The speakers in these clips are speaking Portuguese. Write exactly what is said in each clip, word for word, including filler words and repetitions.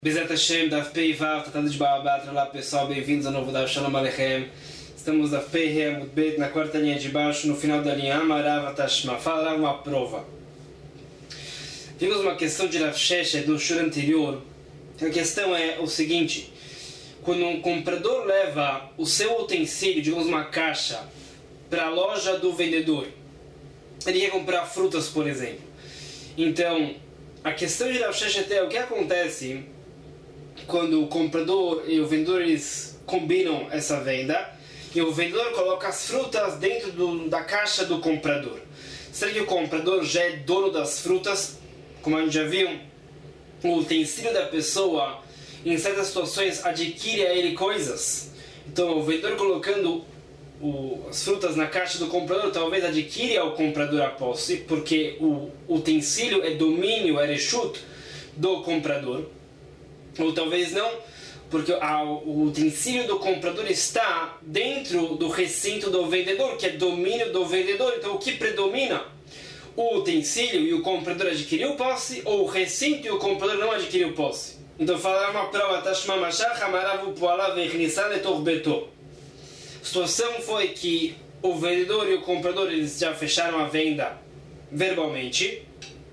Bezat Hashem, Daf Pei Vav, Tratado de Baabat. Olá pessoal, bem-vindos ao novo Daf Shalom Aleichem. Estamos Daf Pei Amud Bet, na quarta linha de baixo, no final da linha Amarav Tashma. Falará uma prova. Vimos uma questão de Rav Sheshet no shur anterior. A questão é o seguinte: quando um comprador leva o seu utensílio, digamos uma caixa, para a loja do vendedor, ele quer comprar frutas, por exemplo. Então, a questão de Rav Sheshet é o que acontece quando o comprador e o vendedor eles combinam essa venda e o vendedor coloca as frutas dentro do, da caixa do comprador. Será que o comprador já é dono das frutas? Como a gente já viu, o utensílio da pessoa em certas situações adquire a ele coisas. Então o vendedor colocando o, as frutas na caixa do comprador talvez adquire ao comprador a posse, porque o utensílio é domínio, é reshut do comprador. Ou talvez não, porque a, o utensílio do comprador está dentro do recinto do vendedor, que é domínio do vendedor. Então o que predomina? O utensílio e o comprador adquiriu posse, ou o recinto e o comprador não adquiriu posse? Então falar uma prova, Tashma Mashach, Amarav Pualav Echnissan Etorbeto. A situação foi que o vendedor e o comprador eles já fecharam a venda verbalmente,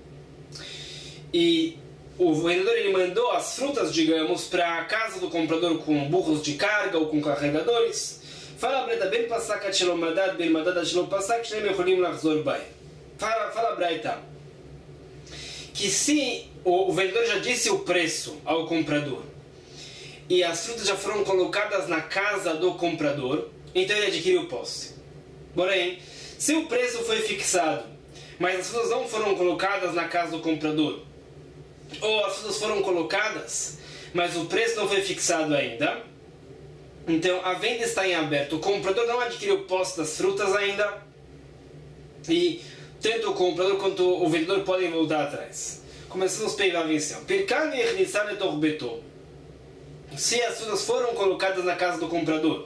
e o vendedor ele mandou as frutas, digamos, para a casa do comprador com burros de carga ou com carregadores. Fala Braita, ben passak atshelo madad, ben madad atshelo passak, shneim yecholim lachzor bai. Fala, fala Braita, que se o, o vendedor já disse o preço ao comprador e as frutas já foram colocadas na casa do comprador, então ele adquiriu posse. Porém, se o preço foi fixado, mas as frutas não foram colocadas na casa do comprador, ou as frutas foram colocadas, mas o preço não foi fixado ainda, então a venda está em aberto. O comprador não adquiriu posse das frutas ainda, e tanto o comprador quanto o vendedor podem voltar atrás. Começamos pela venção. Se as frutas foram colocadas na casa do comprador,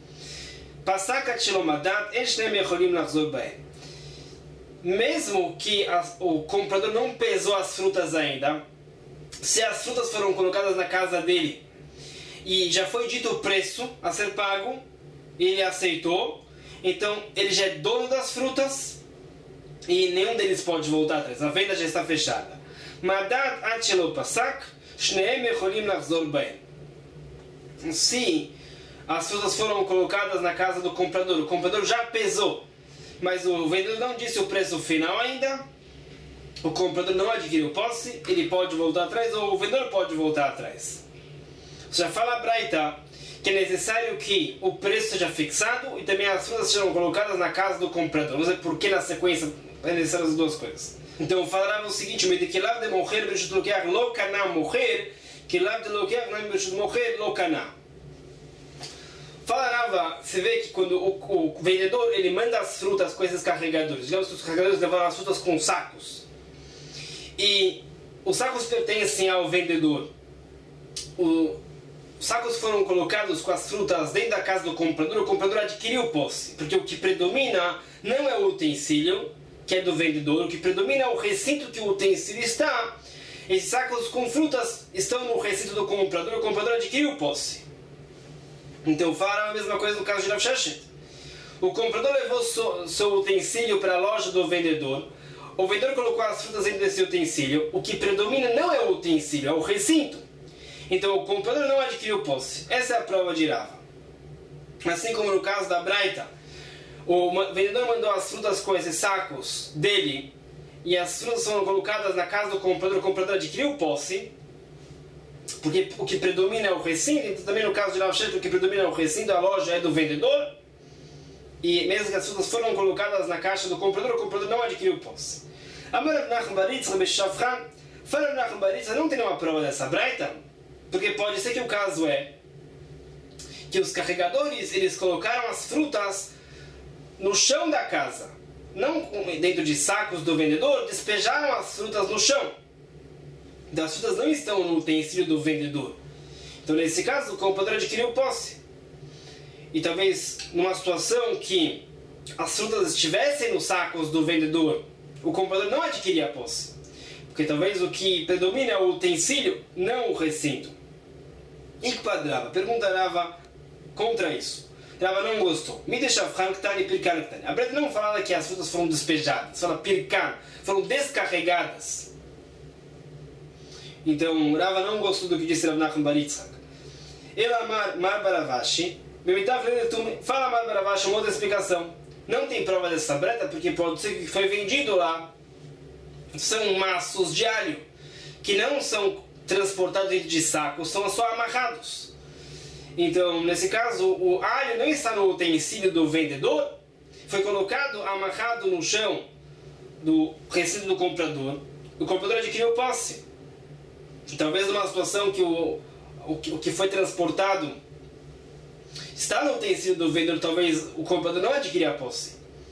mesmo que a, o comprador não pesou as frutas ainda, se as frutas foram colocadas na casa dele e já foi dito o preço a ser pago, ele aceitou, então ele já é dono das frutas e nenhum deles pode voltar atrás. A venda já está fechada. Madad atshelo pasak, shneim yecholim lachzor bahem. Se as frutas foram colocadas na casa do comprador, o comprador já pesou, mas o vendedor não disse o preço final ainda, o comprador não adquiriu posse, ele pode voltar atrás ou o vendedor pode voltar atrás. Já fala Braita que é necessário que o preço seja fixado e também as frutas sejam colocadas na casa do comprador. Vamos ver por que na sequência é necessário as duas coisas. Então falará o seguinte: que lav de mocher bereshut lokeach lo kana mocher, que lav de lokeach não bereshut mocher lo kana. Fala Rava, você vê que quando o, o vendedor ele manda as frutas com esses carregadores, digamos que os carregadores levaram as frutas com sacos, e os sacos pertencem ao vendedor, o, os sacos foram colocados com as frutas dentro da casa do comprador, o comprador adquiriu posse, porque o que predomina não é o utensílio, que é do vendedor, o que predomina é o recinto que o utensílio está. Esses sacos com frutas estão no recinto do comprador, o comprador adquiriu posse. Então fala a mesma coisa no caso de Rav Sheshet. O comprador levou seu, seu utensílio para a loja do vendedor, o vendedor colocou as frutas dentro desse utensílio, o que predomina não é o utensílio, é o recinto. Então o comprador não adquiriu posse. Essa é a prova de Rava. Assim como no caso da Braita, o vendedor mandou as frutas com esses sacos dele e as frutas foram colocadas na casa do comprador, o comprador adquiriu posse, porque o que predomina é o recinto. Então também no caso de Rav Sheshet, o que predomina é o recinto, a loja é do vendedor, e mesmo que as frutas foram colocadas na caixa do comprador, o comprador não adquiriu posse. Amar Rav Nachman bar Yitzchak b'Shafran, fala Rav Nachman bar Yitzchak, não tem nenhuma prova dessa Braita, porque pode ser que o caso é que os carregadores eles colocaram as frutas no chão da casa, não dentro de sacos do vendedor, despejaram as frutas no chão. Então as frutas não estão no utensílio do vendedor. Então nesse caso o comprador adquiriu posse. E talvez numa situação que as frutas estivessem nos sacos do vendedor, o comprador não adquiria posse. Porque talvez o que predomina é o utensílio, não o recinto. Ikpad Rava, pergunta Rava contra isso. Rava não gostou. Me deixa Franktani Pirkan Ktani. A Breta não fala que as frutas foram despejadas, fala Pirkan, foram descarregadas. Então Rava não gostou do que disse Rav Nachman bar Yitzchak. Ela Mar Baravashi, fala Mar Baravashi uma outra explicação. Não tem prova dessa Breta porque pode ser que foi vendido lá. São maços de alho que não são transportados dentro de sacos, são só amarrados. Então, nesse caso, o alho não está no utensílio do vendedor, foi colocado, amarrado no chão do recinto do comprador. O comprador adquiriu posse. Talvez numa situação que o, o, o que foi transportado está no utensílio do vendedor, talvez o comprador não adquiria a posse.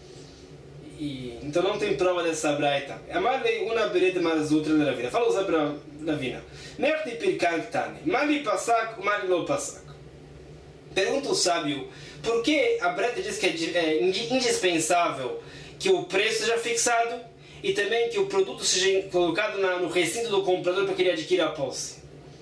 E, então não tem prova dessa braita. Amarlei uma bereda mazutra na Ravina. Fala usar para Ravina. Nerti pirkan ktani. Mali pasak, mali lo pasak. Pergunta o sábio, por que a Breta diz que é indispensável que o preço seja fixado e também que o produto seja colocado na, no recinto do comprador para que ele adquira a posse?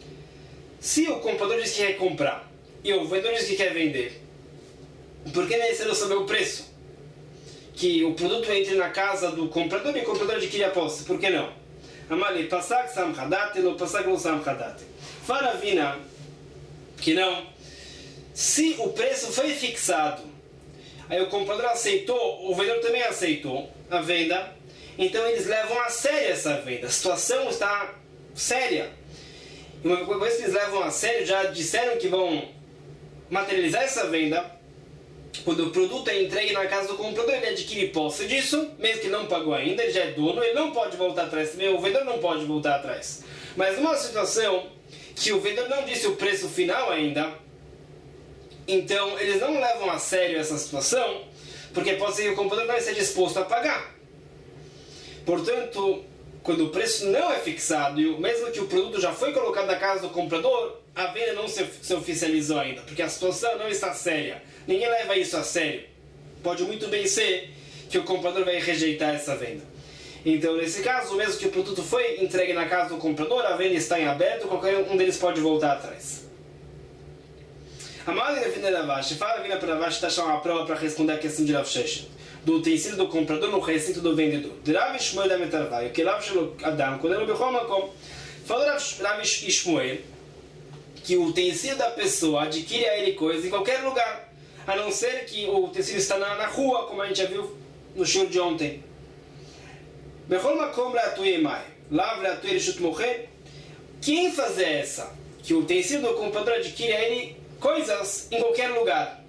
Se o comprador diz que quer comprar e o vendedor diz que quer vender, por que é necessário saber o preço? Que o produto entre na casa do comprador e o comprador adquire a posse. Por que não? Amali pasak sam hadate, lo pasak lo sam hadate. Fala Vina que não. Se o preço foi fixado, aí o comprador aceitou, o vendedor também aceitou a venda, então eles levam a sério essa venda. A situação está séria. E uma coisa que eles levam a sério, já disseram que vão materializar essa venda. Quando o produto é entregue na casa do comprador, ele adquire posse disso, mesmo que não pagou ainda, ele já é dono, ele não pode voltar atrás também, o vendedor não pode voltar atrás. Mas numa situação que o vendedor não disse o preço final ainda, então eles não levam a sério essa situação, porque pode ser que o comprador não esteja disposto a pagar. Portanto, quando o preço não é fixado, e mesmo que o produto já foi colocado na casa do comprador, a venda não se, se oficializou ainda, porque a situação não está séria. Ninguém leva isso a sério. Pode muito bem ser que o comprador vai rejeitar essa venda. Então, nesse caso, mesmo que o produto foi entregue na casa do comprador, a venda está em aberto, qualquer um deles pode voltar atrás. A Mali Ravina Ravashi, fala Ravina para Ravashi, está achando uma prova para responder a questão de Rav Sheshet, do utensílio do comprador no recinto do vendedor. De Rav Shmuel da Metarvai, que Rav Shelo Adam, quando ele bechou Makom, falou Rav Shmuel que o utensílio da pessoa adquire a ele coisa em qualquer lugar, a não ser que o utensílio está na, na rua, como a gente já viu no show de ontem. Bechol Makom Ratui Emai, Lav Ratui Rishut Mocher. Quem fazer essa? Que o utensílio do comprador adquire a ele coisas em qualquer lugar.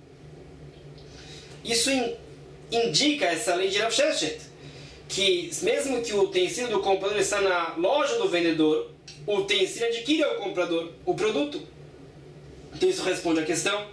Isso in, indica essa lei de Rav Sheshet, que mesmo que o utensílio do comprador está na loja do vendedor, o utensílio adquire ao comprador o produto. Então isso responde à questão.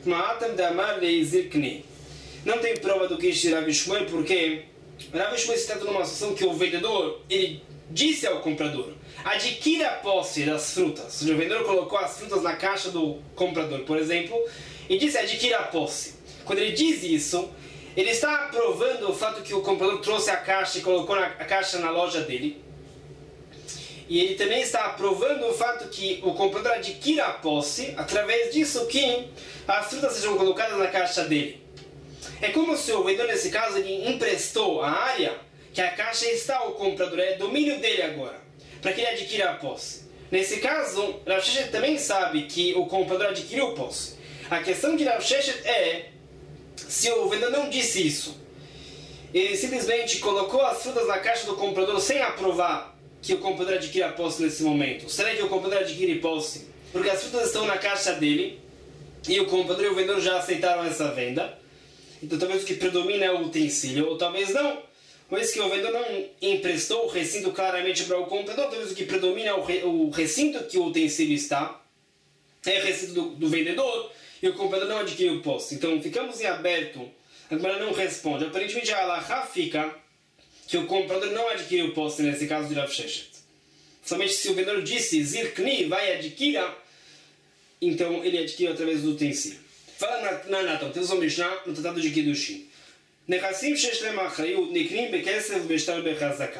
Não tem prova do que diz Rav Shmuel, porque Rav Shmuel se trata de uma situação que o vendedor ele disse ao comprador: adquira a posse das frutas. O vendedor colocou as frutas na caixa do comprador, por exemplo, e disse: adquira a posse. Quando ele diz isso, ele está aprovando o fato que o comprador trouxe a caixa e colocou a caixa na loja dele. E ele também está aprovando o fato que o comprador adquira a posse, através disso que as frutas sejam colocadas na caixa dele. É como se o vendedor, nesse caso, ele emprestou a área que a caixa está ao comprador, é domínio dele agora, para que ele adquira a posse. Nesse caso, Rav Sheshet também sabe que o comprador adquiriu posse. A questão de Rav Sheshet é se o vendedor não disse isso. Ele simplesmente colocou as frutas na caixa do comprador sem aprovar que o comprador adquire a posse nesse momento. Será que o comprador adquire posse porque as frutas estão na caixa dele e o comprador e o vendedor já aceitaram essa venda? Então talvez o que predomina é o utensílio, ou talvez não. Uma vez que o vendedor não emprestou o recinto claramente para o comprador, talvez o que predomina é o, re, o recinto que o utensílio está, é o recinto do, do vendedor, e o comprador não adquiriu posse. Então ficamos em aberto, a Gemara não responde. Aparentemente a halakha fica que o comprador não adquiriu posse nesse caso de Rav Sheshet. Somente se o vendedor disse Zirkni, vai adquira, então ele adquire através do utensílio. Fala na Natan, temos um Mishnah no Tratado de Kiddushin.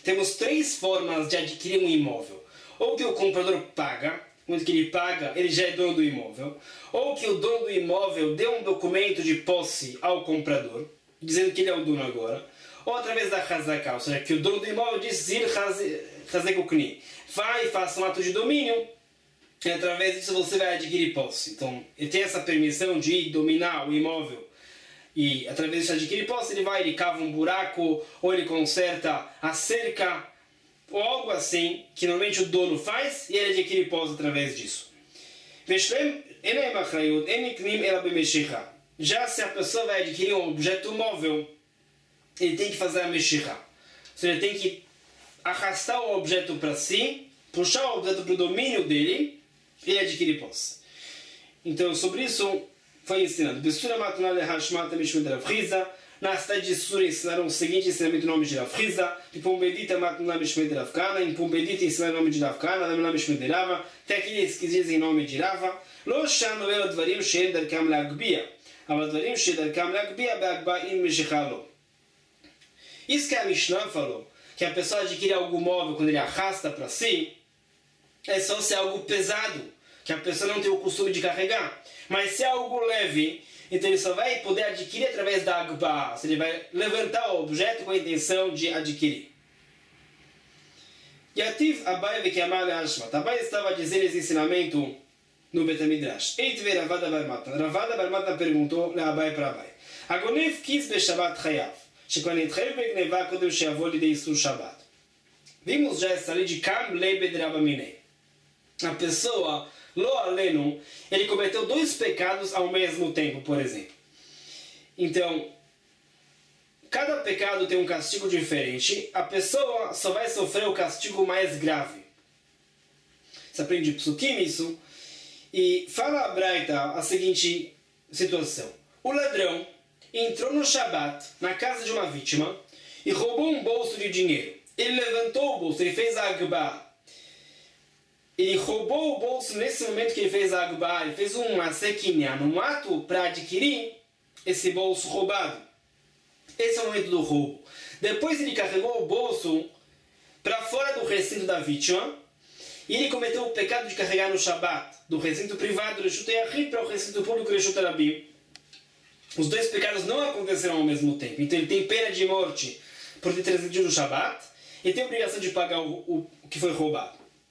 temos três formas de adquirir um imóvel. Ou que o comprador paga, quando que ele paga, ele já é dono do imóvel. Ou que o dono do imóvel dê um documento de posse ao comprador, dizendo que ele é o dono agora. Ou através da Hazaká, ou seja, que o dono do imóvel diz Zir Hazekukni, vai e faça um ato de domínio, e através disso você vai adquirir posse. Então, ele tem essa permissão de dominar o imóvel, e através disso adquirir posse, ele vai, ele cava um buraco, ou ele conserta a cerca, ou algo assim, que normalmente o dono faz, e ele adquire posse através disso. Já se a pessoa vai adquirir um objeto móvel, ele tem que fazer a mexerá. Ou seja, ele tem que arrastar o objeto para si, puxar o objeto para o domínio dele, e ele adquire posse. Então, sobre isso, foi ensinado. Na cidade de Sura ensinaram o seguinte ensinamento no nome de Rav Chizda. Em Pumbedita matna mishmed Rav Kana. Em Pumbedita ensinaram o nome de Rav Kana. Na mishmed Rava. Tem aqueles que dizem em nome de Rava. Lo shanu el dvarim she'en darkam la'agbia. Aval dvarim she'en darkam la'agbia be'agba'im meshechalo. Isso que a Mishnah falou, que a pessoa adquire algo móvel quando ele arrasta para si, é só se é algo pesado, que a pessoa não tem o costume de carregar. Mas se é algo leve, então ele só vai poder adquirir através da Agba, ele vai levantar o objeto com a intenção de adquirir. Yativ Abai Vekiamale Ashmat. Abai estava dizendo esse ensinamento no Betamidrash. Eitve Ravada Barmatna. Ravada Barmatna perguntou a Abai para Abai. Agonev Kis Beshabat Chayav. Vimos já essa lei de Kam Lebed Rabaminei. A pessoa, Lo Alenu, ele cometeu dois pecados ao mesmo tempo, por exemplo. Então, cada pecado tem um castigo diferente. A pessoa só vai sofrer o castigo mais grave. Você aprende Psukim isso. E fala a Braita a seguinte situação. O ladrão entrou no Shabat, na casa de uma vítima, e roubou um bolso de dinheiro. Ele levantou o bolso, ele fez a Agba. Ele roubou o bolso nesse momento que ele fez a Agba, ele fez uma sequinha, um ato para adquirir esse bolso roubado. Esse é o momento do roubo. Depois ele carregou o bolso para fora do recinto da vítima, e ele cometeu o pecado de carregar no Shabat, do recinto privado do Reshut Yachid para o recinto público do Reshut Rabim. Os dois pecados não aconteceram ao mesmo tempo. Então ele tem pena de morte por ter transgredido o Shabat e tem a obrigação de pagar o, o, o que foi roubado.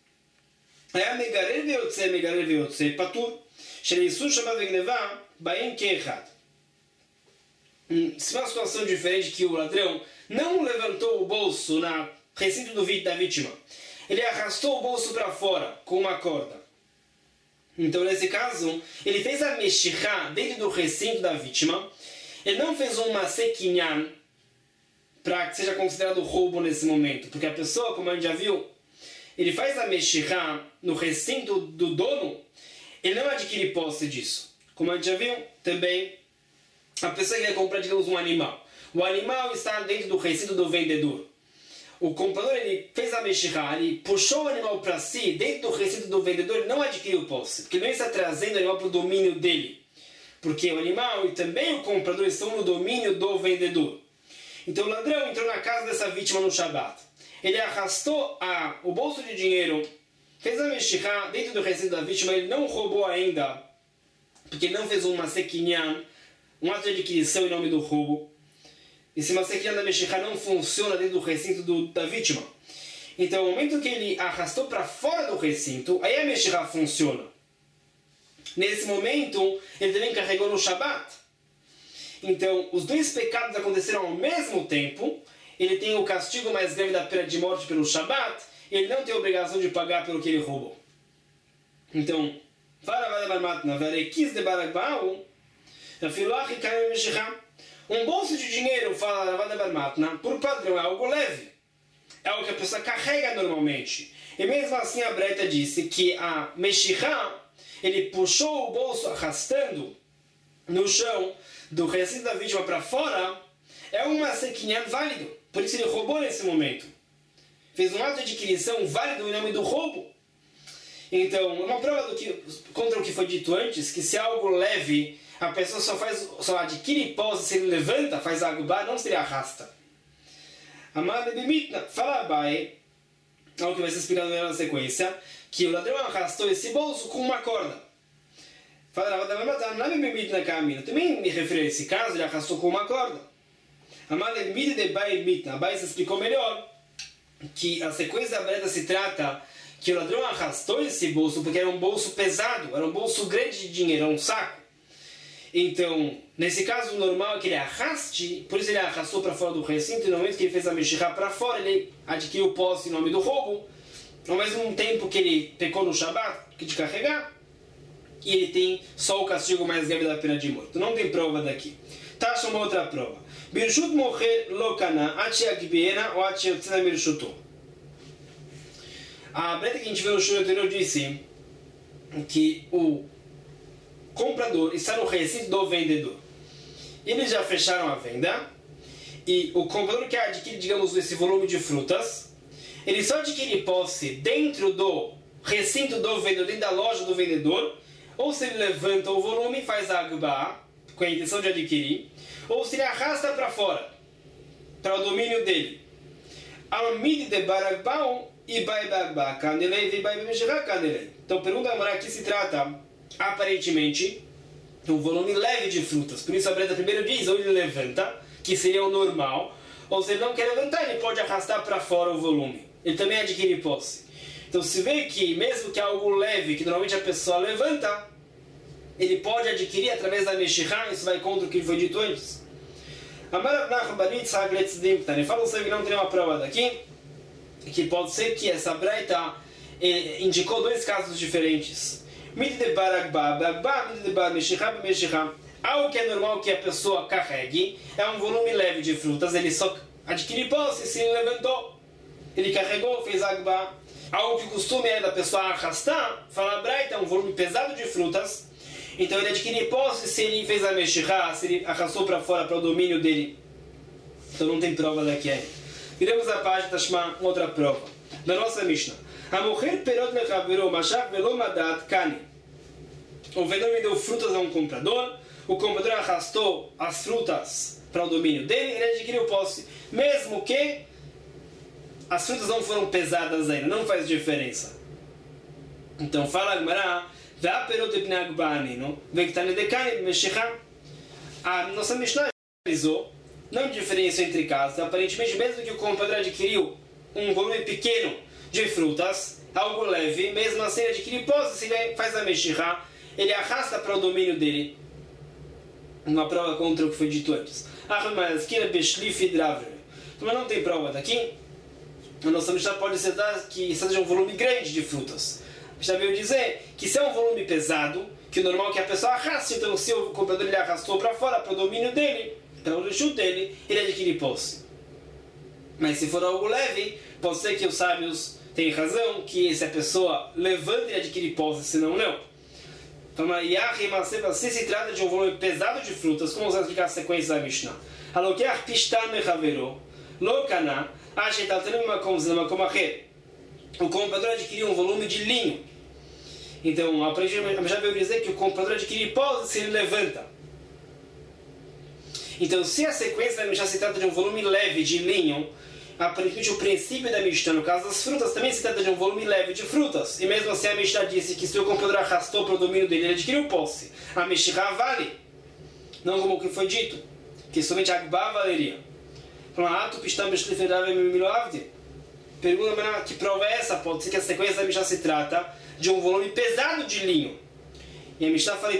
Se uma situação diferente que o ladrão não levantou o bolso no recinto do, da vítima, ele arrastou o bolso para fora com uma corda. Então, nesse caso, ele fez a meshihá dentro do recinto da vítima. Ele não fez uma sequinhan para que seja considerado roubo nesse momento. Porque a pessoa, como a gente já viu, ele faz a meshihá no recinto do dono, ele não adquire posse disso. Como a gente já viu, também, a pessoa que quer comprar, digamos, um animal. O animal está dentro do recinto do vendedor. O comprador, ele fez a meshihá, ele puxou o animal para si, dentro do recinto do vendedor, ele não adquiriu posse, porque não está trazendo o animal para o domínio dele. Porque o animal e também o comprador estão no domínio do vendedor. Então o ladrão entrou na casa dessa vítima no Shabat. Ele arrastou a, o bolso de dinheiro, fez a meshihá dentro do recinto da vítima, ele não roubou ainda, porque ele não fez uma sequinhan, um ato de adquisição em nome do roubo. E se uma sequinha da meshihá não funciona dentro do recinto do, da vítima, então no momento que ele arrastou para fora do recinto, aí a meshihá funciona. Nesse momento, ele também carregou no Shabat. Então, os dois pecados aconteceram ao mesmo tempo. Ele tem o castigo mais grave da pena de morte pelo Shabat. Ele não tem a obrigação de pagar pelo que ele roubou. Então, um bolso de dinheiro, fala Ravada Barmatna, por padrão é algo leve. É algo que a pessoa carrega normalmente. E mesmo assim a Breta disse que a meshihá, ele puxou o bolso arrastando no chão do recinto da vítima para fora, é uma sequinha válido. Por isso ele roubou nesse momento. Fez um ato de adquisição válido em nome do roubo. Então, uma prova do que, contra o que foi dito antes, que se é algo leve, a pessoa só, faz, só adquire posse se ele levanta, faz agubá, não se ele arrasta. Amar Bimitna, fala Abai, algo que vai ser explicado na sequência, que o ladrão arrastou esse bolso com uma corda. Fala Abai, Bimitna caminho. Também me refiro a esse caso, ele arrastou com uma corda. Amar Bimitna de Bai Mitna. Abai se explicou melhor que a sequência da breta se trata que o ladrão arrastou esse bolso porque era um bolso pesado, era um bolso grande de dinheiro, era um saco. Então, nesse caso, o normal é que ele arraste, por isso ele arrastou para fora do recinto, e no momento que ele fez a mexerá para fora, ele adquiriu posse em nome do roubo, ao mesmo tempo que ele pecou no Shabat, que de carregar, e ele tem só o castigo mais grave da pena de morte. Não tem prova daqui. Taxa uma outra prova. Birshut mocher lokana, ati agbiena ou ati yotzena birshutu. A breta que a gente viu no show anterior disse que o comprador está no recinto do vendedor. Eles já fecharam a venda e o comprador quer adquirir, digamos, esse volume de frutas. Ele só adquire posse dentro do recinto do vendedor, dentro da loja do vendedor, ou se ele levanta o volume e faz a agba com a intenção de adquirir, ou se ele arrasta para fora, para o domínio dele. Amid de baragbao e bai bagba candelei e bai bemejirá candelei. Então, pergunta a Mará que se trata, aparentemente, de um volume leve de frutas. Por isso a breta primeiro diz, ou ele levanta, que seria o normal, ou se ele não quer levantar, ele pode arrastar para fora o volume. Ele também adquire posse. Então, se vê que, mesmo que é algo leve, que normalmente a pessoa levanta, ele pode adquirir através da mexirá, isso vai contra o que foi dito antes. Ele fala que não tem uma prova daqui, que pode ser que essa breta eh, indicou dois casos diferentes. Algo que é normal que a pessoa carregue é um volume leve de frutas, ele só adquire posse se ele levantou, ele carregou, fez agba. Algo que o costume é da pessoa arrastar, fala braita, é um volume pesado de frutas, então ele adquire posse se ele fez a mexirá, se ele arrastou para fora para o domínio dele. Então não tem prova daqui aí. Viremos a página, Tashma, outra prova. Da nossa Mishnah. Amocher perot lechavero mashach velo madat kani. O vendedor me deu frutas a um comprador, o comprador arrastou as frutas para o domínio dele, ele adquiriu posse, mesmo que as frutas não foram pesadas ainda, não faz diferença. Então fala a Gemara, a nossa Mishnah realizou, não diferença entre casos, aparentemente mesmo que o comprador adquiriu um volume pequeno de frutas, algo leve, mesmo assim ele adquire posse, se ele faz a mexirá, ele arrasta para o domínio dele. Uma prova contra o que foi dito antes. Mas não tem prova daqui. A nossa Mishnah pode ser que seja um volume grande de frutas. A Mishnah veio dizer que se é um volume pesado, que o normal é que a pessoa arraste, então se o comprador ele arrastou para fora, para o domínio dele, para o reshut dele, ele adquire posse. Mas se for algo leve, pode ser que os sábios tenham razão, que se a pessoa levanta e adquire posse, senão não. Então, se se trata de um volume pesado de frutas, como vamos explicar a sequência da Mishnah? Alokeach pishtan mechavero, lo kana, o comprador adquiriu um volume de linho. Então, aparentemente, a Mishnah veio dizer que o comprador adquire posse se ele levanta. Então, se a sequência da Mishnah se trata de um volume leve de linho, aparentemente o princípio da Mishnah, no caso das frutas, também se trata de um volume leve de frutas. E mesmo assim a Mishnah disse que se o comprador arrastou para o domínio dele, ele adquiriu posse. A Meshirá vale. Não como o que foi dito, que somente a Agba valeria. Pergunta, que prova é essa? Pode ser que a sequência da Mishnah se trata de um volume pesado de linho. E a Mishnah fala,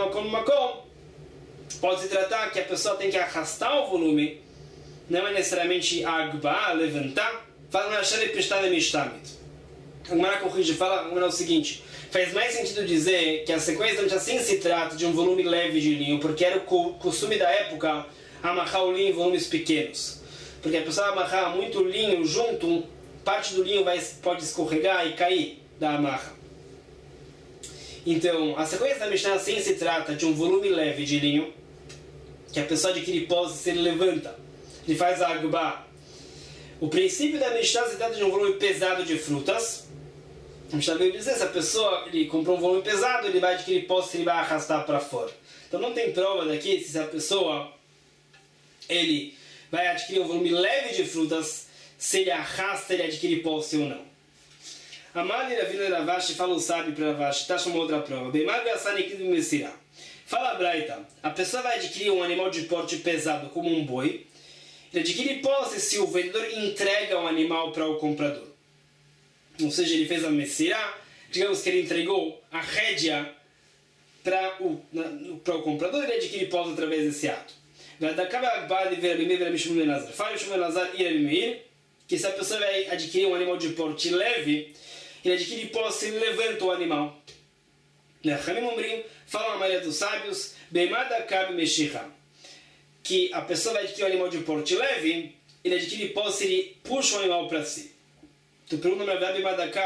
pode se tratar que a pessoa tem que arrastar o volume, não é necessariamente agba, levantar. Fala na Shari Pishtan Mishtamit. A Gemara corrige, fala o seguinte: faz mais sentido dizer que a sequência da assim se trata de um volume leve de linho, porque era o costume da época amarrar o linho em volumes pequenos. Porque a pessoa amarrar muito linho junto, parte do linho vai, pode escorregar e cair da amarra. Então, a sequência da Mishnah assim se trata de um volume leve de linho, que a pessoa adquire posse se ele levanta. Ele faz a agba. O princípio da Mishnah se trata de um volume pesado de frutas. A Mishnah veio dizer, se a pessoa ele comprou um volume pesado, ele vai adquirir posse e ele vai arrastar para fora. Então não tem prova daqui se a pessoa ele vai adquirir um volume leve de frutas, se ele arrasta, ele adquire posse ou não. Amali Ravina Ravashi fala o sábio para Ravashi, está chamando outra prova. Fala a Braita, a pessoa vai adquirir um animal de porte pesado, como um boi, ele adquire posse se o vendedor entrega um animal para o comprador. Ou seja, ele fez a Messirá, digamos que ele entregou a rédea para o, para o comprador, ele adquire posse através desse ato. Fala o Shmuel Lazar e Rabi Meir, que se a pessoa vai adquirir um animal de porte leve, ele adquire posse, ele levanta o animal. Fala a maioria dos sábios, que a pessoa vai adquirir um animal de porte leve, ele adquire posse, ele puxa o animal para si. Tu pergunta na verdade,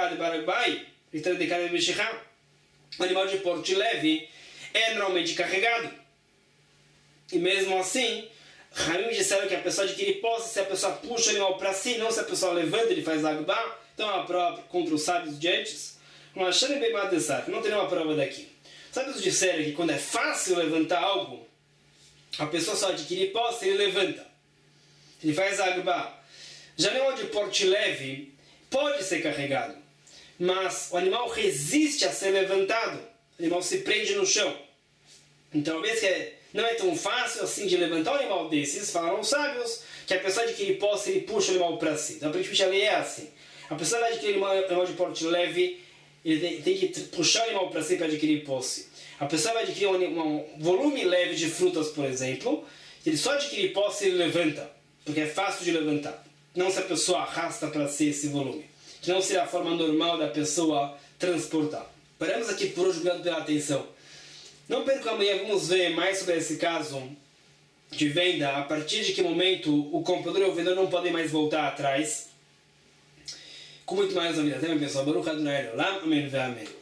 o animal de porte leve é normalmente carregado. E mesmo assim, Ramim disseram que a pessoa adquire posse se a pessoa puxa o animal para si, não se a pessoa levanta, ele faz agbá. Então é uma prova contra os sábios de antes. Não tem nenhuma prova daqui. Os sábios disseram que quando é fácil levantar algo, a pessoa só adquire posse, ele levanta. Ele faz agbá. Já animal de porte leve pode ser carregado, mas o animal resiste a ser levantado. O animal se prende no chão. Então, uma vez que é, não é tão fácil assim de levantar um animal desses, falaram os sábios que a pessoa adquire posse, ele puxa o animal para si. Então, aparentemente, a lei é assim. A pessoa vai adquirir um animal de porte leve, ele tem, tem que puxar o animal para si para adquirir posse. A pessoa vai adquirir um, um volume leve de frutas, por exemplo, ele só adquire posse e ele levanta, porque é fácil de levantar. Não se a pessoa arrasta para si esse volume, que não seria a forma normal da pessoa transportar. Paramos aqui por hoje, obrigado pela atenção. Não perca amanhã, vamos ver mais sobre esse caso de venda, a partir de que momento o comprador e o vendedor não podem mais voltar atrás. Com muito mais novidades, até pessoal. Baruch Adonai Olam, amém, amém.